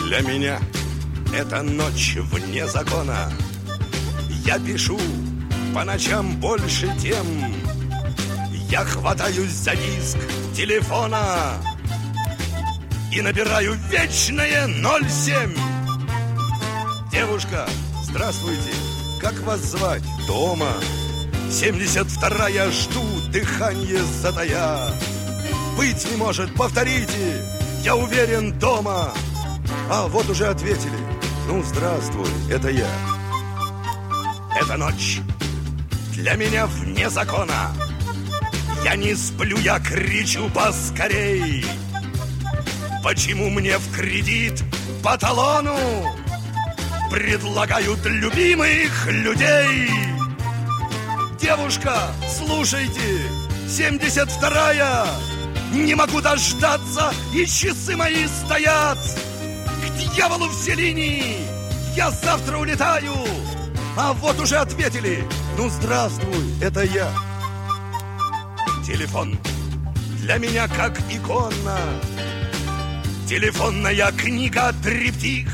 Для меня это ночь вне закона. Я пишу по ночам больше тем. Я хватаюсь за диск телефона и набираю вечное 07. Девушка, здравствуйте, как вас звать? Тома. 72-я, жду, дыхание затая. Быть не может, повторите, я уверен, дома. А вот уже ответили. Ну, здравствуй, это я. Эта ночь для меня вне закона. Я не сплю, я кричу поскорей. Почему мне в кредит по талону предлагают любимых людей? Девушка, слушайте, 72-я, не могу дождаться, и часы мои стоят. К дьяволу все линии, я завтра улетаю. А вот уже ответили. Ну, здравствуй, это я. Телефон для меня как икона. Телефонная книга триптих.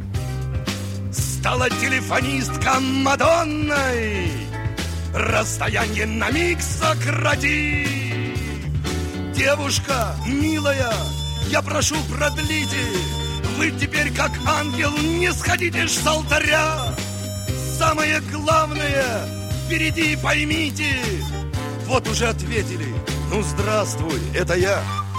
Стала телефонистка Мадонной. Расстояние на миг сократи. Девушка, милая, я прошу, продлите. Вы теперь как ангел не сходите ж с алтаря. Самое главное впереди поймите. Вот уже ответили. Ну, здравствуй, это я.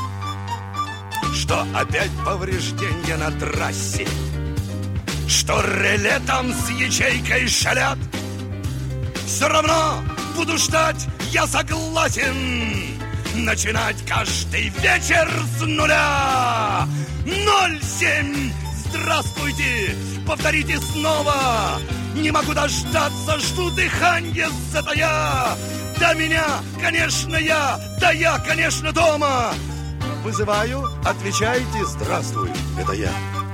Что опять повреждения на трассе? Что реле там с ячейкой шалят? Все равно буду ждать, я согласен. Начинать каждый вечер с нуля. 07. Здравствуйте, повторите снова. Не могу дождаться, жду дыхание затая. Да меня, конечно, я, да я, конечно, дома. Вызываю, отвечайте, здравствуй, это я.